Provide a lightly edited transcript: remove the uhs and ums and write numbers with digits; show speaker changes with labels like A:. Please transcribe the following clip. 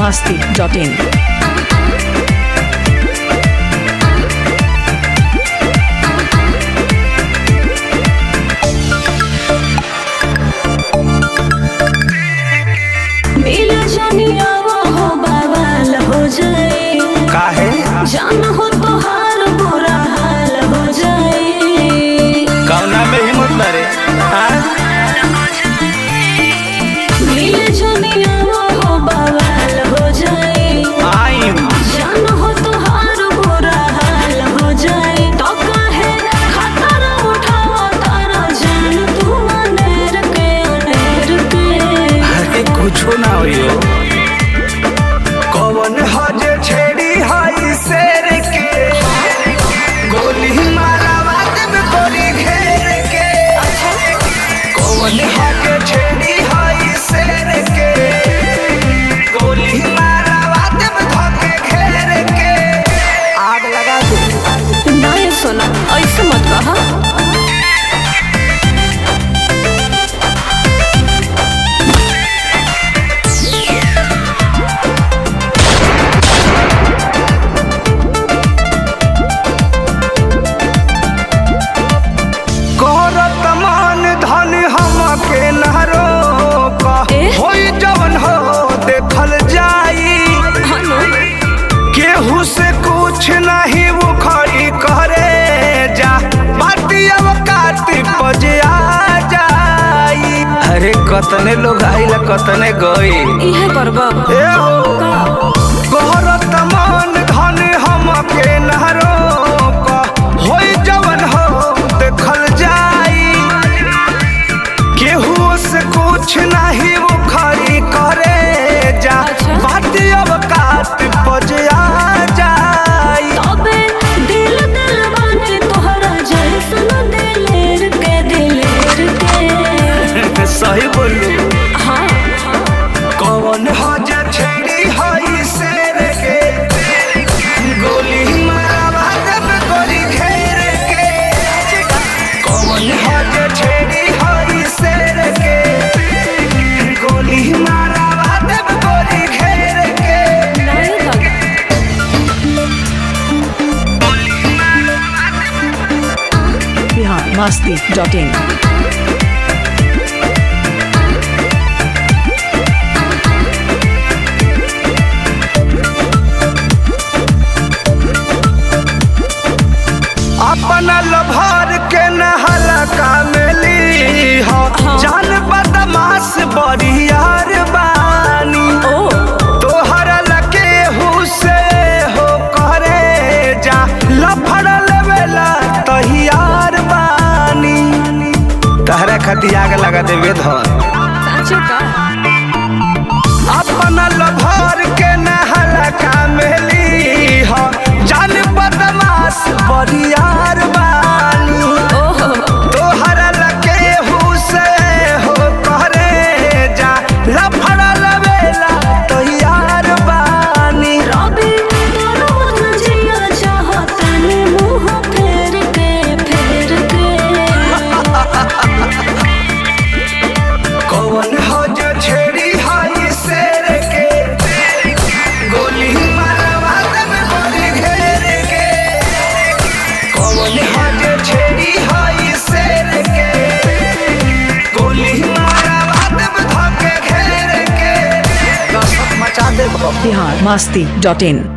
A: biharmasti.in
B: काहे
C: जान हो तोहार बुरा हाल हो जाए
B: कौना में हिम्मत बारे
C: मिल जनिया हो बवाल हो जाए
B: आइम
C: जान हो तोहार बुरा हाल हो जाए तो काहे खतर उठावा तारा जान तू अनेर के
B: अरे कुछो ना होइयो कौन हजे छेड़ी हाई शेर के गोली मारावा देब गोली घेर के कौन हजे छेड़ी हाई शेर के गोली मारावा देब धके घेर के आग लगा दे
C: ना ये सुना ऐसे मत कहा
B: से कुछ नहीं वो खड़ी करे जा बाती अवकात बजे आ जाई अरे कतने लोग आइल कतने गई
C: इहे करबा
B: ए हो कहरत मन धन हम के नहरो का होई जवन हो देखल जाई केहू से कुछ नहीं वो खड़ी करे जा बाती अवकात बजे आ सही बोलू
C: हाँ
B: कौन हजे छेड़ी हाई शेर के गोली मारवा देब गोली घेर के कौन हजे छेड़ी हाई शेर के गोली मारवा देब गोली घेर के
A: biharmasti.in
B: अपना लभार के नहलका मिली हो जान बदमाश बरियार बानी तोहर लके हुसे हो करे जा लफड़ लेवेला तहियार बानी तहरा खती आग लगा देवे धर अपना लभार के नहलका मिली हो जान बदमाश बरियार बानी तोहर लके हुसे हो करे जा लफड़ा लवेला तैयार बानी
C: रवि रोज जिया चाहतनी मुंह फेर के
B: कौन हजे छेड़ी हाई शेर के गोली मारवा देब गोली घेर के कौन हजे छेड़ी हाई शेर के गोली मारवा देब धके घेर के दहशत मचा देब
A: biharmasti.in